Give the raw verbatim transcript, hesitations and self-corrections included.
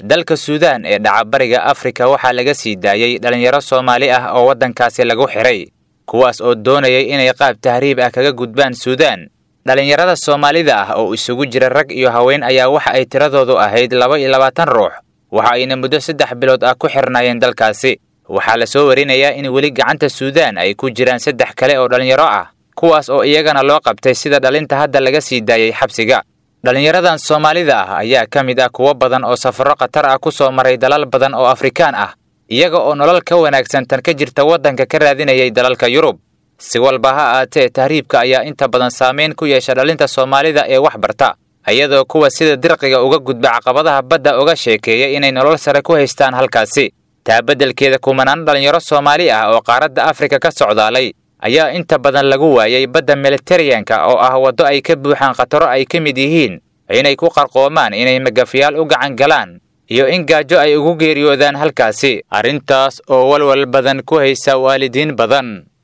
dalka Suudaan ee dhaca bariga Afrika waxaa laga sii daayay dhalinyaro Soomaali ah oo wadankaasi lagu xiray kuwaas oo doonayay inay qaab tahriib ah kaga gudbaan Suudaan. dhalinyarada Soomaalida ah oo isugu jira rag iyo haween ayaa waxa ay tiradoodu ahayd laba iyo labaatan ruux waxa ayna muddo saddex bilood ah ku xirnaayeen dalkaasi. waxaa la soo warinayaa in weli gacanta Suudaan ay ku jiraan saddex kale oo dhalinyaro ah kuwaas oo iyagana loo qabtay sida dhalinta hadda laga sii daayay xabsiga. dhalinyaradan Soomaalida ah ayaa ka mid ah kuwa badan oo safarro qatar ah ku soo maray dalal badan oo Afrikaan ah iyaga oo nolol ka wanaagsan tan ka jirta wadanka ka raadinayay dalalka Yurub. si walba ha ahaatee tahriibka ayaa inta badan saameyn ku yeesha dhalinta Soomaalida ee wax barta iyadoo kuwa sida dirqiga uga gudba caqabadaha badda uga sheekeeya inay nolol sare ku haystaan halkaasi. taa beddelkeeda kumanaan dhalinyaro Soomaali ah oo qaaradda Afrika ka socdaalay ayaa inta badan lagu waayay badda Mediterranean-ka oo ah wado ay ka buuxaan khataro ay ka mid yihiin inay ku qarqoomaan inay magafiyaal u gacan galaan iyo in gaajo ay ugu geeriyoodaan halkaasi arrintaas oo walwal badan ku haysa waalidiin badan.